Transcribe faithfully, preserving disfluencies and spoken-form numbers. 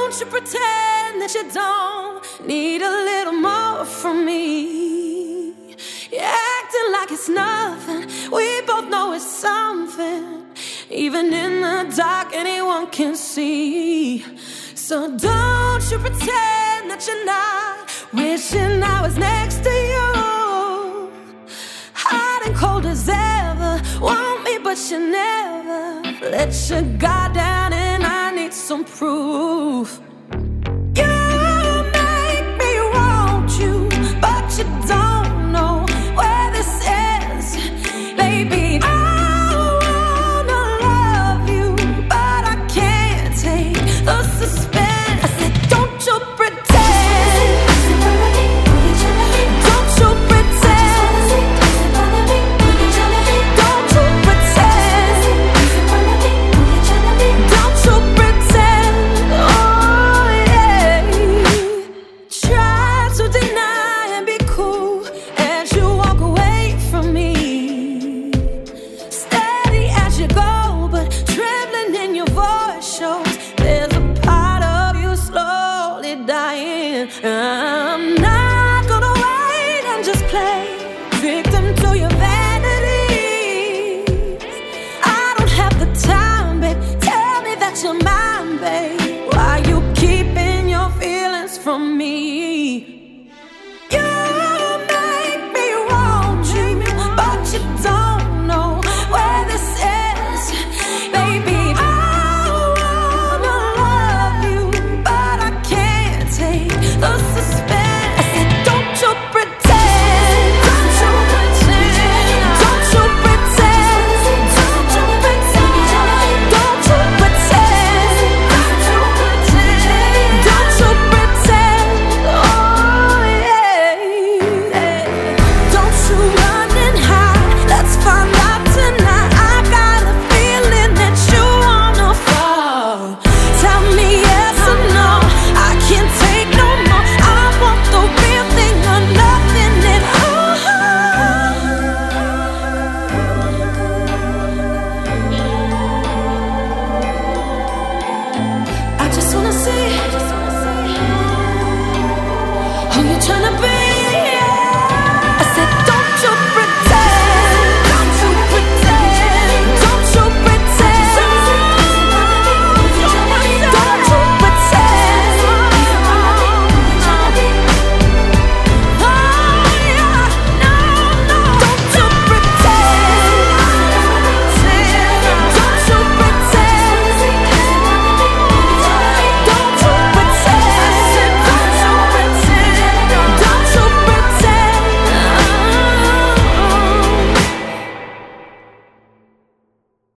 don't you pretend that you don't need a little more from me. You're acting like it's nothing. We both know it's something. Even in the dark, anyone can see. So don't you pretend that you're not wishing I was next to you. Hot and cold as ever, want me but you never. Let your guard down and I need some proof.